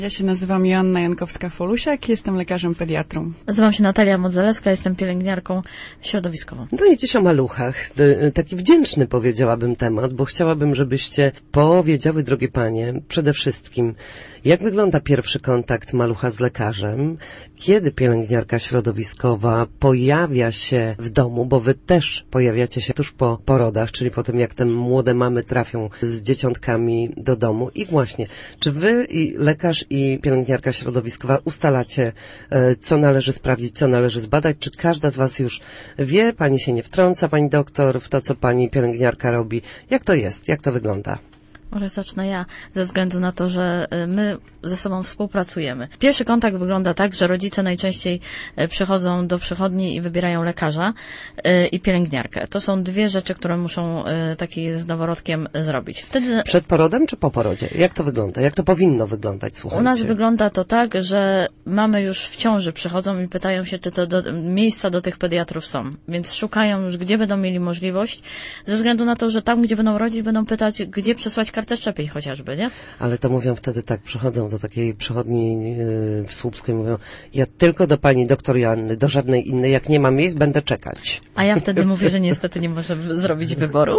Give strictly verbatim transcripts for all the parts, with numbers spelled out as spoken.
Ja się nazywam Joanna Jankowska-Folusiak, jestem lekarzem pediatrą. Nazywam się Natalia Modzelewska, jestem pielęgniarką środowiskową. No i dziś o maluchach. Taki wdzięczny, powiedziałabym, temat, bo chciałabym, żebyście powiedziały, drogie panie, przede wszystkim, jak wygląda pierwszy kontakt malucha z lekarzem, kiedy pielęgniarka środowiskowa pojawia się w domu, bo wy też pojawiacie się tuż po porodach, czyli po tym, jak te młode mamy trafią z dzieciątkami do domu. I właśnie, czy wy i lekarz i pielęgniarka środowiskowa ustalacie, co należy sprawdzić, co należy zbadać, czy każda z was już wie, pani się nie wtrąca, pani doktor, w to, co pani pielęgniarka robi? Jak to jest? Jak to wygląda? Może zacznę ja, ze względu na to, że my ze sobą współpracujemy. Pierwszy kontakt wygląda tak, że rodzice najczęściej przychodzą do przychodni i wybierają lekarza i pielęgniarkę. To są dwie rzeczy, które muszą taki z noworodkiem zrobić. Wtedy... Przed porodem czy po porodzie? Jak to wygląda? Jak to powinno wyglądać? Słuchajcie. U nas wygląda to tak, że mamy już w ciąży przychodzą i pytają się, czy to do, miejsca do tych pediatrów są. Więc szukają już, gdzie będą mieli możliwość, ze względu na to, że tam, gdzie będą rodzić, będą pytać, gdzie przesłać kartę szczepień chociażby, nie? Ale to mówią wtedy tak, przychodzą do takiej przychodni yy, w Słupsku i mówią, ja tylko do pani doktor Joanny, do żadnej innej, jak nie ma miejsc, będę czekać. A ja wtedy mówię, że niestety nie może zrobić wyboru.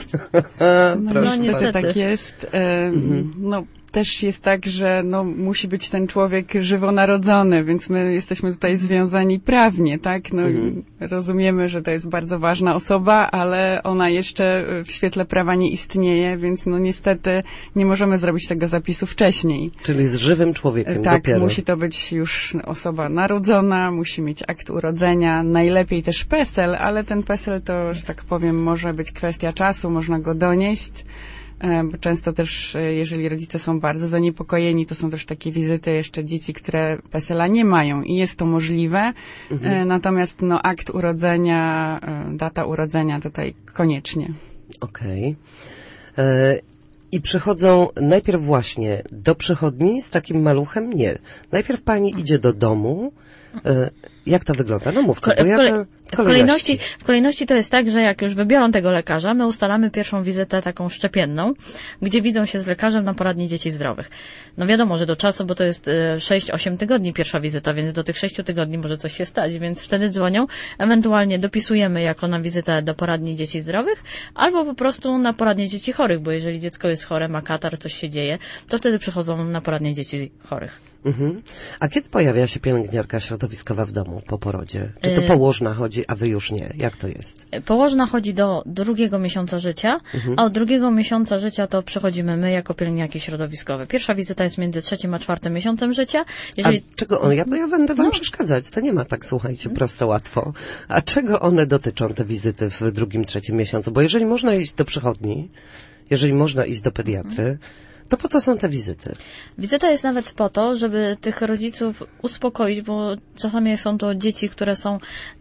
No, no niestety tak jest. Yy, mhm. No też jest tak, że no, musi być ten człowiek żywonarodzony, więc my jesteśmy tutaj związani prawnie, tak? No mhm. rozumiemy, że to jest bardzo ważna osoba, ale ona jeszcze w świetle prawa nie istnieje, więc no niestety nie możemy zrobić tego zapisu wcześniej. Czyli z żywym człowiekiem Tak, dopiero. Musi to być już osoba narodzona, musi mieć akt urodzenia, najlepiej też PESEL, ale ten PESEL to, że tak powiem, może być kwestia czasu, można go donieść. Bo często też, jeżeli rodzice są bardzo zaniepokojeni, to są też takie wizyty jeszcze dzieci, które PESEL-a nie mają i jest to możliwe. Mhm. Natomiast no, akt urodzenia, data urodzenia tutaj koniecznie. Okej. Okay. I przychodzą najpierw właśnie do przychodni z takim maluchem? Nie. Najpierw pani idzie do domu. Jak to wygląda? No mówcie, bo ja to w kolejności, w kolejności to jest tak, że jak już wybiorą tego lekarza, my ustalamy pierwszą wizytę taką szczepienną, gdzie widzą się z lekarzem na poradni dzieci zdrowych. No wiadomo, że do czasu, bo to jest sześć osiem tygodni pierwsza wizyta, więc do tych sześciu tygodni może coś się stać, więc wtedy dzwonią, ewentualnie dopisujemy jako na wizytę do poradni dzieci zdrowych, albo po prostu na poradnię dzieci chorych, bo jeżeli dziecko jest chore, ma katar, coś się dzieje, to wtedy przychodzą na poradnię dzieci chorych. Mhm. A kiedy pojawia się pielęgniarka środowiskowa w domu po porodzie? Czy to położna chodzi, a wy już nie? Jak to jest? Położna chodzi do drugiego miesiąca życia, mhm. a od drugiego miesiąca życia to przychodzimy my jako pielęgniarki środowiskowe. Pierwsza wizyta jest między trzecim a czwartym miesiącem życia. Jeżeli... A czego one? Ja, ja będę wam no. przeszkadzać. To nie ma tak, słuchajcie, prosto, łatwo. A czego one dotyczą, te wizyty w drugim, trzecim miesiącu? Bo jeżeli można iść do przychodni, jeżeli można iść do pediatry, mhm. to po co są te wizyty? Wizyta jest nawet po to, żeby tych rodziców uspokoić, bo czasami są to dzieci, które są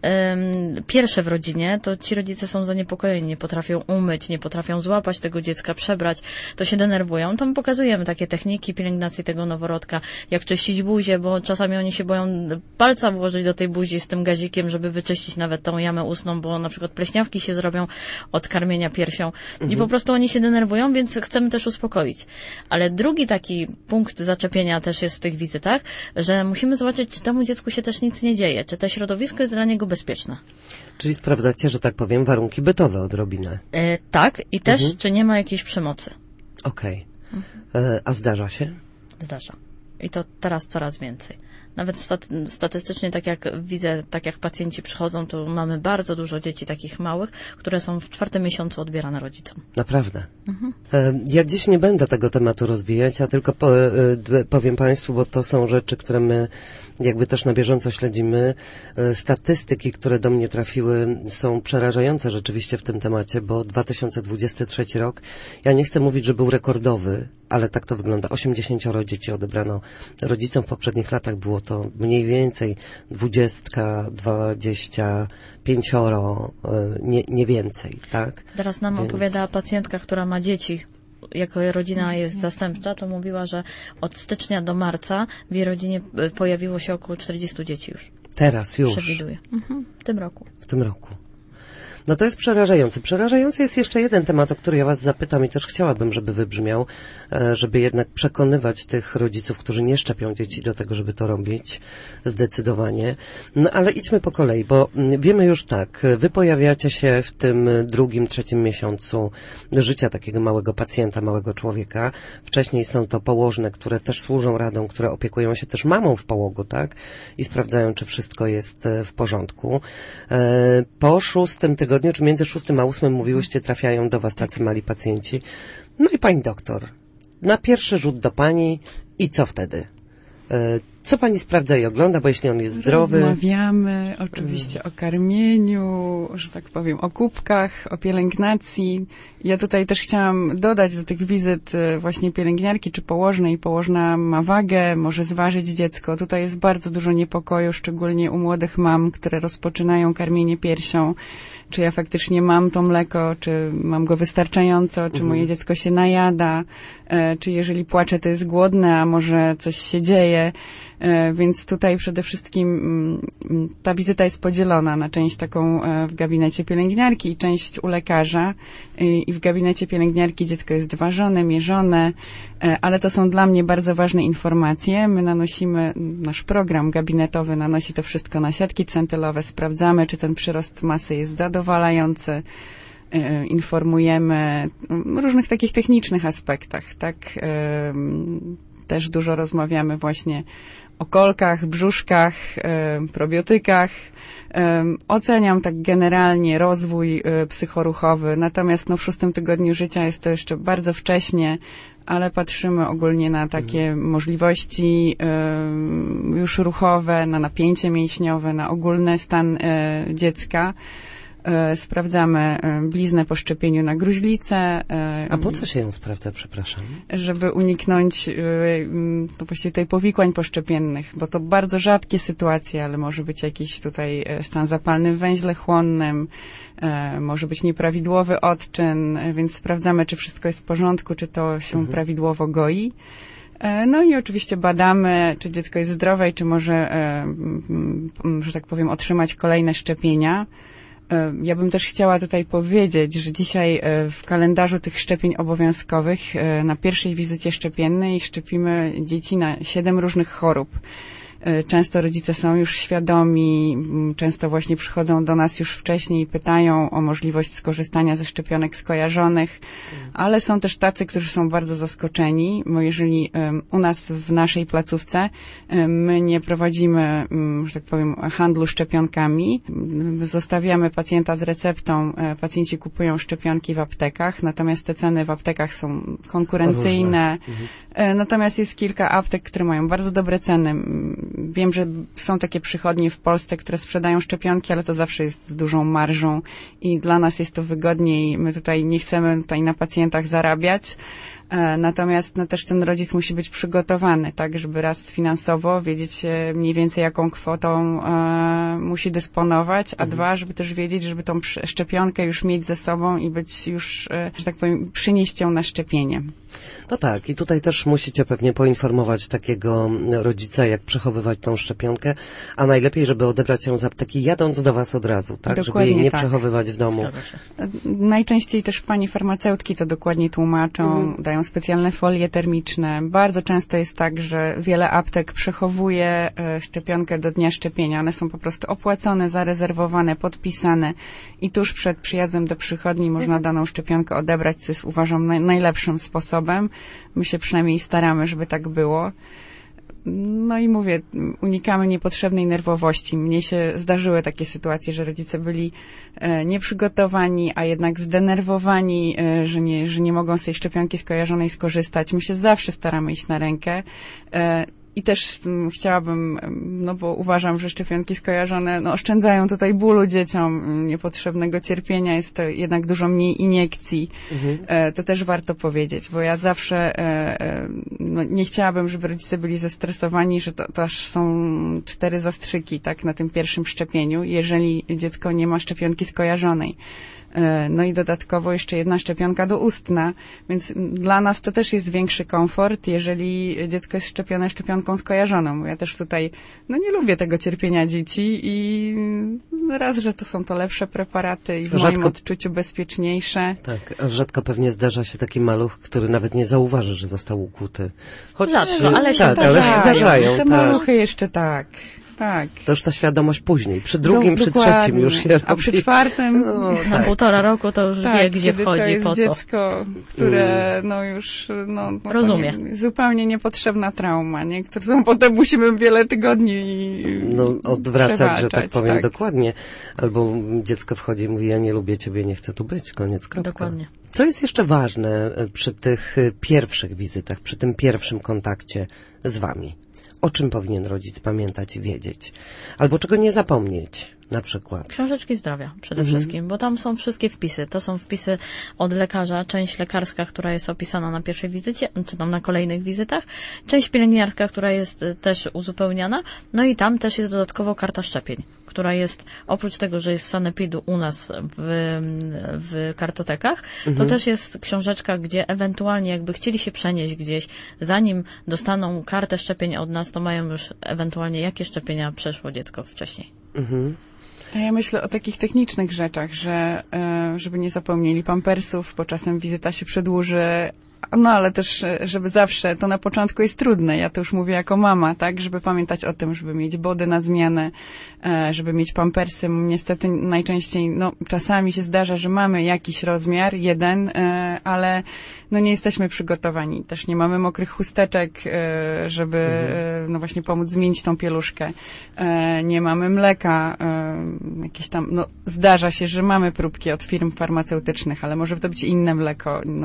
um, pierwsze w rodzinie, to ci rodzice są zaniepokojeni, nie potrafią umyć, nie potrafią złapać tego dziecka, przebrać, to się denerwują. To my pokazujemy takie techniki pielęgnacji tego noworodka, jak czyścić buzię, bo czasami oni się boją palca włożyć do tej buzi z tym gazikiem, żeby wyczyścić nawet tą jamę ustną, bo na przykład pleśniawki się zrobią od karmienia piersią mhm. i po prostu oni się denerwują, więc chcemy też uspokoić. Ale drugi taki punkt zaczepienia też jest w tych wizytach, że musimy zobaczyć, czy temu dziecku się też nic nie dzieje, czy to środowisko jest dla niego bezpieczne. Czyli sprawdzacie, że tak powiem, warunki bytowe odrobinę. E, tak, i też, mhm. czy nie ma jakiejś przemocy. Okej. Okay. Mhm. A zdarza się? Zdarza. I to teraz coraz więcej. Nawet staty- statystycznie, tak jak widzę, tak jak pacjenci przychodzą, to mamy bardzo dużo dzieci takich małych, które są w czwartym miesiącu odbierane rodzicom. Naprawdę. Mhm. Ja dziś nie będę tego tematu rozwijać, a tylko po, powiem Państwu, bo to są rzeczy, które my jakby też na bieżąco śledzimy. Statystyki, które do mnie trafiły, są przerażające rzeczywiście w tym temacie, bo dwa tysiące dwudziesty trzeci rok, ja nie chcę mówić, że był rekordowy, ale tak to wygląda. osiemdziesięcioro dzieci odebrano rodzicom. W poprzednich latach było to mniej więcej dwadzieścia, dwadzieścia pięcioro, nie, nie więcej, tak? Teraz nam Więc... opowiada pacjentka, która ma dzieci, jako rodzina jest zastępcza, to mówiła, że od stycznia do marca w jej rodzinie pojawiło się około czterdziestu dzieci już. Teraz już? Przewiduje. Mhm, w tym roku. W tym roku. No to jest przerażające. Przerażający jest jeszcze jeden temat, o który ja was zapytam i też chciałabym, żeby wybrzmiał, żeby jednak przekonywać tych rodziców, którzy nie szczepią dzieci do tego, żeby to robić zdecydowanie. No ale idźmy po kolei, bo wiemy już tak, wy pojawiacie się w tym drugim, trzecim miesiącu życia takiego małego pacjenta, małego człowieka. Wcześniej są to położne, które też służą radą, które opiekują się też mamą w połogu, tak? I sprawdzają, czy wszystko jest w porządku. Po szóstym tygodniu, czy między szóstym a ósmym, mówiłyście, trafiają do was tacy mali pacjenci. No i pani doktor, na pierwszy rzut do pani i co wtedy? Co pani sprawdza i ogląda, bo jeśli on jest zdrowy... Rozmawiamy oczywiście hmm. o karmieniu, że tak powiem, o kubkach, o pielęgnacji. Ja tutaj też chciałam dodać do tych wizyt właśnie pielęgniarki czy położnej. Położna ma wagę, może zważyć dziecko. Tutaj jest bardzo dużo niepokoju, szczególnie u młodych mam, które rozpoczynają karmienie piersią. Czy ja faktycznie mam to mleko, czy mam go wystarczająco, czy mhm. moje dziecko się najada, e, czy jeżeli płacze, to jest głodne, a może coś się dzieje. E, więc tutaj przede wszystkim m, ta wizyta jest podzielona na część taką e, w gabinecie pielęgniarki i część u lekarza. I, i w gabinecie pielęgniarki dziecko jest ważone, mierzone, e, ale to są dla mnie bardzo ważne informacje. My nanosimy, nasz program gabinetowy nanosi to wszystko na siatki centylowe, sprawdzamy, czy ten przyrost masy jest zadowalający, e, informujemy o różnych takich technicznych aspektach, tak? E, też dużo rozmawiamy właśnie o kolkach, brzuszkach, e, probiotykach. E, oceniam tak generalnie rozwój e, psychoruchowy, natomiast no, w szóstym tygodniu życia jest to jeszcze bardzo wcześnie, ale patrzymy ogólnie na takie mhm. możliwości e, już ruchowe, na napięcie mięśniowe, na ogólny stan e, dziecka. E, sprawdzamy e, bliznę po szczepieniu na gruźlicę. E, A po co się ją sprawdza, przepraszam? Żeby uniknąć e, to właściwie tutaj powikłań poszczepiennych, bo to bardzo rzadkie sytuacje, ale może być jakiś tutaj stan zapalny w węźle chłonnym, e, może być nieprawidłowy odczyn, więc sprawdzamy, czy wszystko jest w porządku, czy to się mhm. prawidłowo goi. No i oczywiście badamy, czy dziecko jest zdrowe i czy może, że tak powiem, otrzymać kolejne szczepienia. Ja bym też chciała tutaj powiedzieć, że dzisiaj w kalendarzu tych szczepień obowiązkowych na pierwszej wizycie szczepiennej szczepimy dzieci na siedem różnych chorób. Często rodzice są już świadomi, często właśnie przychodzą do nas już wcześniej i pytają o możliwość skorzystania ze szczepionek skojarzonych, ale są też tacy, którzy są bardzo zaskoczeni, bo jeżeli u nas w naszej placówce my nie prowadzimy, że tak powiem, handlu szczepionkami, zostawiamy pacjenta z receptą, pacjenci kupują szczepionki w aptekach, natomiast te ceny w aptekach są konkurencyjne, mhm. natomiast jest kilka aptek, które mają bardzo dobre ceny. Wiem, że są takie przychodnie w Polsce, które sprzedają szczepionki, ale to zawsze jest z dużą marżą i dla nas jest to wygodniej. My tutaj nie chcemy tutaj na pacjentach zarabiać, natomiast no, też ten rodzic musi być przygotowany, tak, żeby raz finansowo wiedzieć mniej więcej jaką kwotą e, musi dysponować, a mhm. dwa, żeby też wiedzieć, żeby tą szczepionkę już mieć ze sobą i być już, e, że tak powiem, przynieść ją na szczepienie. No tak, i tutaj też musicie pewnie poinformować takiego rodzica, jak przechowywać tą szczepionkę, a najlepiej, żeby odebrać ją z apteki jadąc do was od razu, tak? Dokładnie, żeby jej nie tak. przechowywać w domu. Najczęściej też pani farmaceutki to dokładnie tłumaczą, mhm. dają specjalne folie termiczne. Bardzo często jest tak, że wiele aptek przechowuje e, szczepionkę do dnia szczepienia. One są po prostu opłacone, zarezerwowane, podpisane i tuż przed przyjazdem do przychodni można daną szczepionkę odebrać, co jest, uważam, naj, najlepszym sposobem. My się przynajmniej staramy, żeby tak było. No i mówię, unikamy niepotrzebnej nerwowości. Mnie się zdarzyły takie sytuacje, że rodzice byli e, nieprzygotowani, a jednak zdenerwowani, e, że, nie, że nie mogą z tej szczepionki skojarzonej skorzystać. My się zawsze staramy iść na rękę. E, I też m, chciałabym, no bo uważam, że szczepionki skojarzone no, oszczędzają tutaj bólu dzieciom, niepotrzebnego cierpienia, jest to jednak dużo mniej iniekcji. Mhm. E, to też warto powiedzieć, bo ja zawsze e, e, no, nie chciałabym, żeby rodzice byli zestresowani, że to, to aż są cztery zastrzyki tak, na tym pierwszym szczepieniu, jeżeli dziecko nie ma szczepionki skojarzonej. No i dodatkowo jeszcze jedna szczepionka doustna, więc dla nas to też jest większy komfort, jeżeli dziecko jest szczepione szczepionką skojarzoną. Ja też tutaj, no nie lubię tego cierpienia dzieci i raz, że to są to lepsze preparaty i w Rzadko... moim odczuciu bezpieczniejsze. Tak, a rzadko pewnie zdarza się taki maluch, który nawet nie zauważy, że został ukuty. Choć, rzadko, ale się tak, zdarzają. ale się zdarzają. Te tak. maluchy jeszcze tak. Tak. To już ta świadomość później. Przy drugim, Do, przy dokładnie. trzecim już się robi. A przy czwartym... No, na tak. półtora roku to już tak, wie, gdzie kiedy wchodzi, to jest po co. dziecko, które no już... No, no rozumie. Nie, zupełnie niepotrzebna trauma, nie? Którą potem musimy wiele tygodni No, odwracać, że tak powiem, tak. dokładnie. Albo dziecko wchodzi i mówi, ja nie lubię ciebie, nie chcę tu być. Koniec, kropka. Dokładnie. Co jest jeszcze ważne przy tych pierwszych wizytach, przy tym pierwszym kontakcie z wami? O czym powinien rodzic pamiętać i wiedzieć? Albo czego nie zapomnieć, na przykład? Książeczki zdrowia przede Mhm. wszystkim, bo tam są wszystkie wpisy. To są wpisy od lekarza, część lekarska, która jest opisana na pierwszej wizycie, czy tam na kolejnych wizytach, część pielęgniarska, która jest też uzupełniana, no i tam też jest dodatkowo karta szczepień, która jest, oprócz tego, że jest sanepidu u nas w, w kartotekach, Mhm. to też jest książeczka, gdzie ewentualnie jakby chcieli się przenieść gdzieś, zanim dostaną kartę szczepień od nas, to mają już ewentualnie jakie szczepienia przeszło dziecko wcześniej. Mhm. A ja myślę o takich technicznych rzeczach, że e, żeby nie zapomnieli pampersów, bo czasem wizyta się przedłuży, no ale też, e, żeby zawsze, to na początku jest trudne, ja to już mówię jako mama, tak, żeby pamiętać o tym, żeby mieć body na zmianę, e, żeby mieć pampersy. Niestety najczęściej, no czasami się zdarza, że mamy jakiś rozmiar, jeden, e, ale no nie jesteśmy przygotowani. Też nie mamy mokrych chusteczek, e, żeby mhm. e, no właśnie pomóc zmienić tą pieluszkę. E, nie mamy mleka, e, jakieś tam, no zdarza się, że mamy próbki od firm farmaceutycznych, ale może to być inne mleko. No,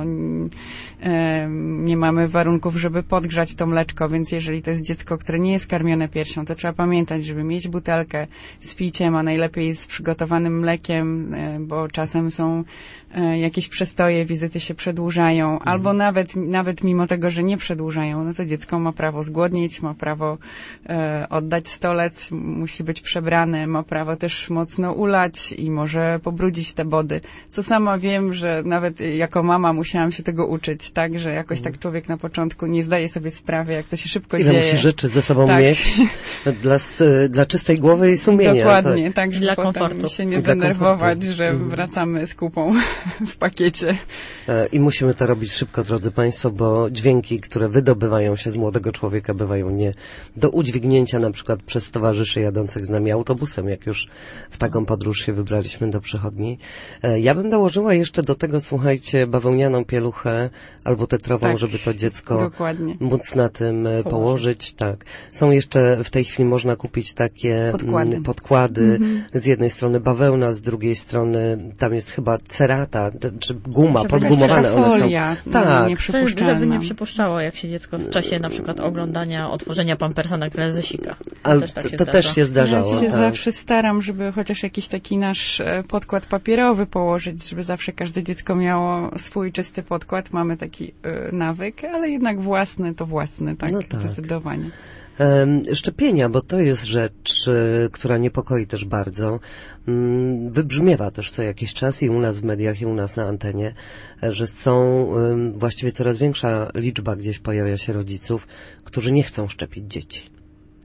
e, nie mamy warunków, żeby podgrzać to mleczko, więc jeżeli to jest dziecko, które nie jest karmione piersią, to trzeba pamiętać, żeby mieć butelkę z piciem, a najlepiej z przygotowanym mlekiem, e, bo czasem są e, jakieś przestoje, wizyty się przedłużają, mhm. albo nawet, nawet mimo tego, że nie przedłużają, no to dziecko ma prawo zgłodnieć, ma prawo e, oddać stolec, musi być przebrane, ma prawo też mocno ulać i może pobrudzić te body. Co sama wiem, że nawet jako mama musiałam się tego uczyć, tak, że jakoś mhm. tak człowiek na początku nie zdaje sobie sprawy, jak to się szybko Ile dzieje. musi rzeczy ze sobą tak. mieć dla, dla czystej głowy i sumienia. Dokładnie, tak, tak, że dla potem komfortu. się nie Dla denerwować, komfortu. że Mhm. wracamy z kupą w pakiecie. I musimy to robić szybko, drodzy Państwo, bo dźwięki, które wydobywają się z młodego człowieka, bywają nie do udźwignięcia na przykład przez towarzyszy jadących z nami autobusem, jak już w taką podróż się wybraliśmy do przychodni. Ja bym dołożyła jeszcze do tego, słuchajcie, bawełnianą pieluchę albo tetrową, tak, żeby to dziecko dokładnie. móc na tym położyć. Położyć. Tak. Są jeszcze, w tej chwili można kupić takie Podkłady. mm, podkłady. Mhm. Z jednej strony bawełna, z drugiej strony tam jest chyba cerata, czy guma, Żeby podgumowane one są. folia, Tak. no, Żeby, nieprzypuszczalna. żeby nie przypuszczało, jak się dziecko w czasie na przykład oglądania, otworzenia pampersa nagle zesika. To Ale też tak to, się to zdarza. też się zdarzało. Ja się tak. zawsze staram, żeby chociaż jakiś taki nasz e, podkład papierowy położyć, żeby zawsze każde dziecko miało swój czysty podkład. Mamy taki e, nawyk, ale jednak własny to własny, tak, No tak. zdecydowanie. Um, szczepienia, bo to jest rzecz, y, która niepokoi też bardzo. Um, wybrzmiewa też co jakiś czas i u nas w mediach, i u nas na antenie, że są um, właściwie coraz większa liczba gdzieś pojawia się rodziców, którzy nie chcą szczepić dzieci.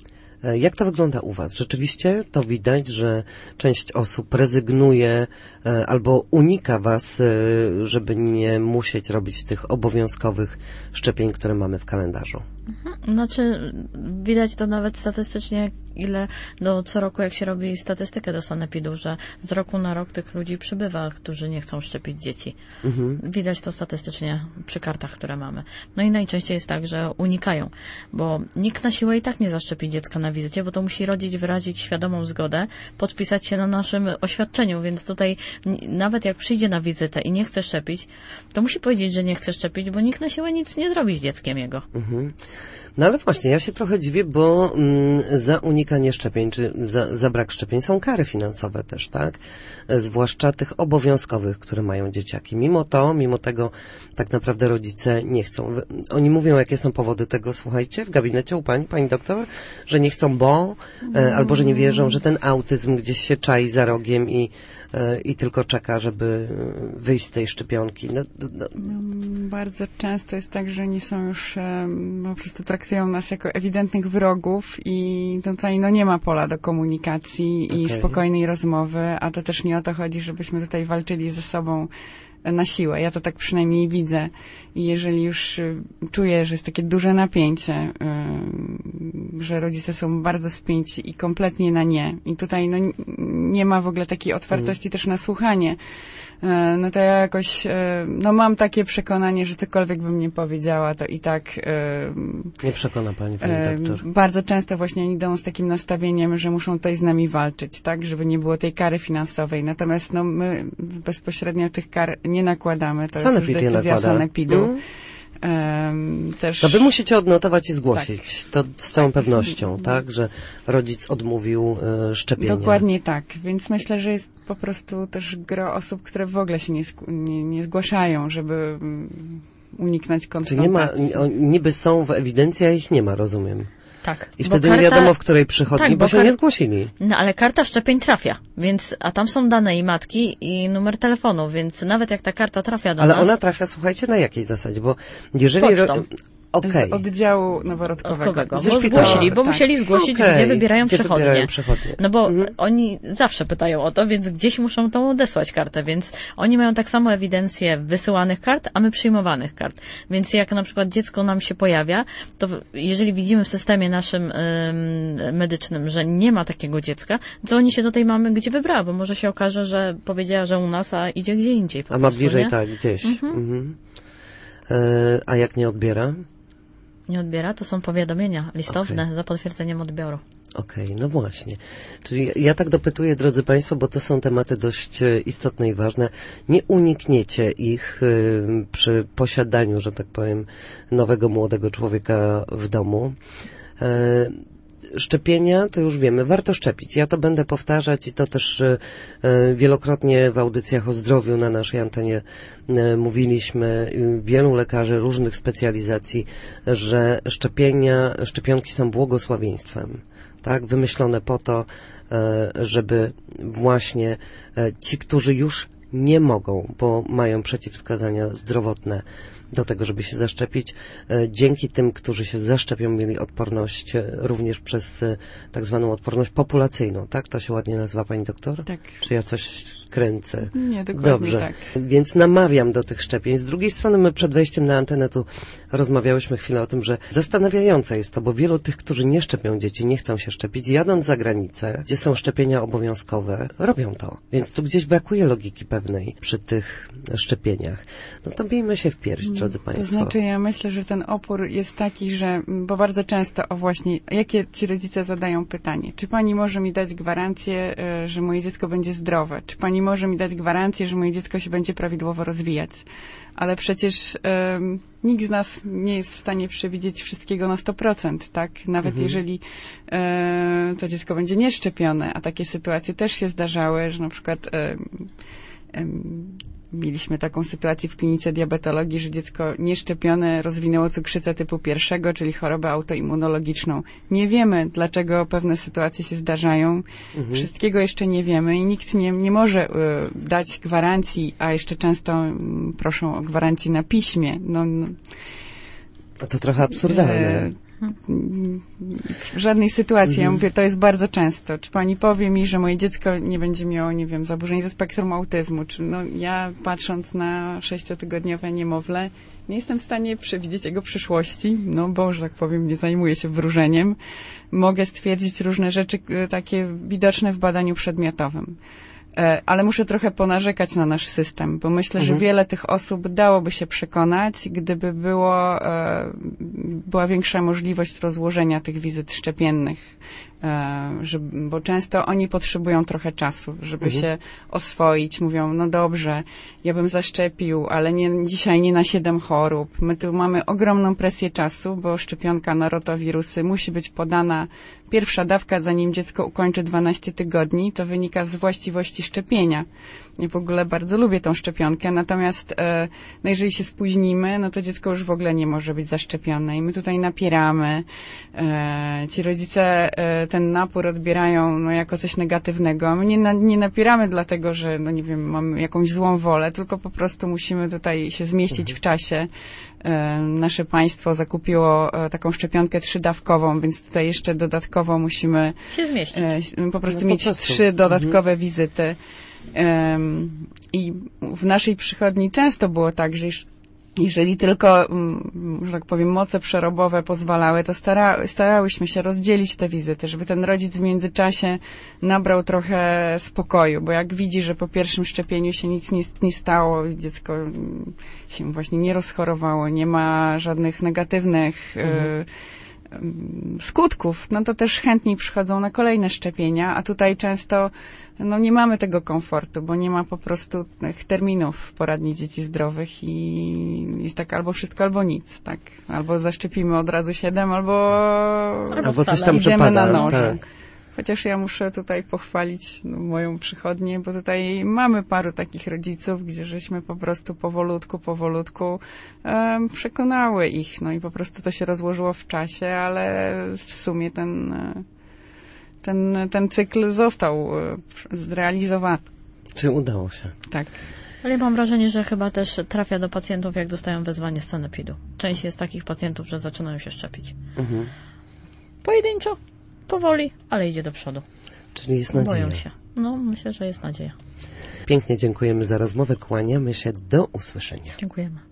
Jak to wygląda u Was? Rzeczywiście to widać, że część osób rezygnuje e, albo unika Was, e, żeby nie musieć robić tych obowiązkowych szczepień, które mamy w kalendarzu. Znaczy, widać to nawet statystycznie, ile no, co roku, jak się robi statystykę do sanepidu, że z roku na rok tych ludzi przybywa, którzy nie chcą szczepić dzieci. Mhm. Widać to statystycznie przy kartach, które mamy. No i najczęściej jest tak, że unikają, bo nikt na siłę i tak nie zaszczepi dziecka na wizycie, bo to musi rodzic wyrazić świadomą zgodę, podpisać się na naszym oświadczeniu, więc tutaj nawet jak przyjdzie na wizytę i nie chce szczepić, to musi powiedzieć, że nie chce szczepić, bo nikt na siłę nic nie zrobi z dzieckiem jego. Mhm. No ale właśnie, ja się trochę dziwię, bo mm, za unikanie szczepień, czy za, za brak szczepień są kary finansowe też, tak? Zwłaszcza tych obowiązkowych, które mają dzieciaki. Mimo to, mimo tego tak naprawdę rodzice nie chcą. Oni mówią, jakie są powody tego, słuchajcie, w gabinecie u pani, pani doktor, że nie chcą, bo, e, albo że nie wierzą, że ten autyzm gdzieś się czai za rogiem i, e, i tylko czeka, żeby wyjść z tej szczepionki. No, no. Bardzo często jest tak, że oni są już, um, po prostu traktują nas jako ewidentnych wrogów i tutaj tutaj no nie ma pola do komunikacji i Okej. spokojnej rozmowy, a to też nie o to chodzi, żebyśmy tutaj walczyli ze sobą na siłę. Ja to tak przynajmniej widzę. I jeżeli już y, czuję, że jest takie duże napięcie, y, że rodzice są bardzo spięci i kompletnie na nie. I tutaj no, n- nie ma w ogóle takiej otwartości mm. też na słuchanie. Y, no to ja jakoś, y, no mam takie przekonanie, że cokolwiek bym nie powiedziała, to i tak... Y, nie przekona pani, pani y, doktor. Bardzo często właśnie oni idą z takim nastawieniem, że muszą tutaj z nami walczyć, tak? Żeby nie było tej kary finansowej. Natomiast no my bezpośrednio tych kar nie nakładamy. To Sanepid jest już decyzja nakłada. Sanepidu. Mm. Um, też... To wy musicie odnotować i zgłosić. Tak. To z całą pewnością, tak? Że rodzic odmówił y, szczepienia. Dokładnie tak. Więc myślę, że jest po prostu też gro osób, które w ogóle się nie, sku- nie, nie zgłaszają, żeby mm, uniknąć Czy konfrontacji. nie ma, o, niby są w ewidencji, a ich nie ma, rozumiem. Tak. I bo wtedy karta- nie wiadomo, w której przychodni, Tak, bo bo się kar- nie zgłosili. No ale karta szczepień trafia, więc, a tam są dane i matki i numer telefonu, więc nawet jak ta karta trafia do Ale nas... ona trafia, słuchajcie, na jakiej zasadzie? Bo jeżeli... Pocztą. ro- Okej. Z oddziału noworodkowego. Odkowego, Ze bo szpitala. zgłosili, bo Tak. musieli zgłosić, Okej. gdzie wybierają Gdzie przechodnie. wybierają przechodnie. No bo Mhm. oni zawsze pytają o to, więc gdzieś muszą tą odesłać kartę, więc oni mają tak samo ewidencję wysyłanych kart, a my przyjmowanych kart. Więc jak na przykład dziecko nam się pojawia, to w- jeżeli widzimy w systemie naszym ym, medycznym, że nie ma takiego dziecka, to oni się do tej mamy gdzie wybrała, bo może się okaże, że powiedziała, że u nas, a idzie gdzie indziej. Po A ma prostu, bliżej, nie? tak, gdzieś. Mhm. E, a jak nie odbiera? Nie odbiera, to są powiadomienia listowne Okej. za potwierdzeniem odbioru. Okej, no właśnie. Czyli ja tak dopytuję, drodzy Państwo, bo to są tematy dość e, istotne i ważne. Nie unikniecie ich e, przy posiadaniu, że tak powiem, nowego młodego człowieka w domu. E, Szczepienia, to już wiemy, warto szczepić. Ja to będę powtarzać i to też e, e, wielokrotnie w audycjach o zdrowiu na naszej antenie e, mówiliśmy, e, wielu lekarzy różnych specjalizacji, że szczepienia, szczepionki są błogosławieństwem. Tak, wymyślone po to, e, żeby właśnie e, ci, którzy już nie mogą, bo mają przeciwwskazania zdrowotne do tego, żeby się zaszczepić, e, dzięki tym, którzy się zaszczepią, mieli odporność e, również przez e, tak zwaną odporność populacyjną, tak? To się ładnie nazywa, pani doktor? Tak. Czy ja coś kręcę? Nie, dokładnie Dobrze. tak. Więc namawiam do tych szczepień. Z drugiej strony my przed wejściem na antenę tu rozmawiałyśmy chwilę o tym, że zastanawiające jest to, bo wielu tych, którzy nie szczepią dzieci, nie chcą się szczepić, jadąc za granicę, gdzie są szczepienia obowiązkowe, robią to. Więc tu gdzieś brakuje logiki pewnej przy tych szczepieniach. No to bijmy się w pierś, drodzy Państwo. To znaczy ja myślę, że ten opór jest taki, że, bo bardzo często o właśnie, jakie ci rodzice zadają pytanie, czy pani może mi dać gwarancję, y, że moje dziecko będzie zdrowe? Czy pani może mi dać gwarancję, że moje dziecko się będzie prawidłowo rozwijać? Ale przecież ym, nikt z nas nie jest w stanie przewidzieć wszystkiego na sto procent, tak? Nawet Mhm. jeżeli y, to dziecko będzie nieszczepione, a takie sytuacje też się zdarzały, że na przykład y, y, mieliśmy taką sytuację w klinice diabetologii, że dziecko nieszczepione rozwinęło cukrzycę typu pierwszego, czyli chorobę autoimmunologiczną. Nie wiemy, dlaczego pewne sytuacje się zdarzają. Mhm. Wszystkiego jeszcze nie wiemy i nikt nie, nie może y, dać gwarancji, a jeszcze często y, proszą o gwarancję na piśmie. No, no, To trochę absurdalne. e, w żadnej sytuacji. Ja Mhm. mówię, to jest bardzo często. Czy pani powie mi, że moje dziecko nie będzie miało, nie wiem, zaburzeń ze spektrum autyzmu? Czy no, ja patrząc na sześciotygodniowe niemowlę, nie jestem w stanie przewidzieć jego przyszłości, no bo, że tak powiem, nie zajmuję się wróżeniem. Mogę stwierdzić różne rzeczy e, takie widoczne w badaniu przedmiotowym. E, Ale muszę trochę ponarzekać na nasz system, bo myślę, Mhm. że wiele tych osób dałoby się przekonać, gdyby było, e, była większa możliwość rozłożenia tych wizyt szczepiennych. E, że, bo często oni potrzebują trochę czasu, żeby Mhm. się oswoić. Mówią, no dobrze, ja bym zaszczepił, ale nie, dzisiaj nie na siedem chorób. My tu mamy ogromną presję czasu, bo szczepionka na rotawirusy musi być podana pierwsza dawka, zanim dziecko ukończy dwanaście tygodni. To wynika z właściwości szczepienia. Ja w ogóle bardzo lubię tą szczepionkę, natomiast e, no jeżeli się spóźnimy, no to dziecko już w ogóle nie może być zaszczepione i my tutaj napieramy. E, ci rodzice e, ten napór odbierają no, jako coś negatywnego. My nie, na, nie napieramy dlatego, że no nie wiem, mamy jakąś złą wolę, tylko po prostu musimy tutaj się zmieścić w czasie. E, nasze państwo zakupiło e, taką szczepionkę trzydawkową, więc tutaj jeszcze dodatkowo musimy się zmieścić. E, po prostu no, mieć po prostu. trzy dodatkowe mhm. wizyty. E, I w naszej przychodni często było tak, że już jeżeli tylko, że tak powiem, moce przerobowe pozwalały, to stara, starałyśmy się rozdzielić te wizyty, żeby ten rodzic w międzyczasie nabrał trochę spokoju, bo jak widzi, że po pierwszym szczepieniu się nic nie, nie stało, dziecko się właśnie nie rozchorowało, nie ma żadnych negatywnych mhm. y, skutków, no to też chętniej przychodzą na kolejne szczepienia, a tutaj często no nie mamy tego komfortu, bo nie ma po prostu tych terminów w poradni dzieci zdrowych i jest tak albo wszystko, albo nic, tak. Albo zaszczepimy od razu siedem, albo, albo coś tam idziemy przepada, na noże. tak. Chociaż ja muszę tutaj pochwalić no, moją przychodnię, bo tutaj mamy paru takich rodziców, gdzie żeśmy po prostu powolutku, powolutku um, przekonały ich. No i po prostu to się rozłożyło w czasie, ale w sumie ten, ten, ten cykl został zrealizowany. Czy udało się? Tak. Ale ja mam wrażenie, że chyba też trafia do pacjentów, jak dostają wezwanie z sanepidu. Część jest takich pacjentów, że zaczynają się szczepić. Mhm. Pojedynczo. Powoli, ale idzie do przodu. Czyli jest nadzieja. Boją się. No, myślę, że jest nadzieja. Pięknie dziękujemy za rozmowę, kłaniamy się, do usłyszenia. Dziękujemy.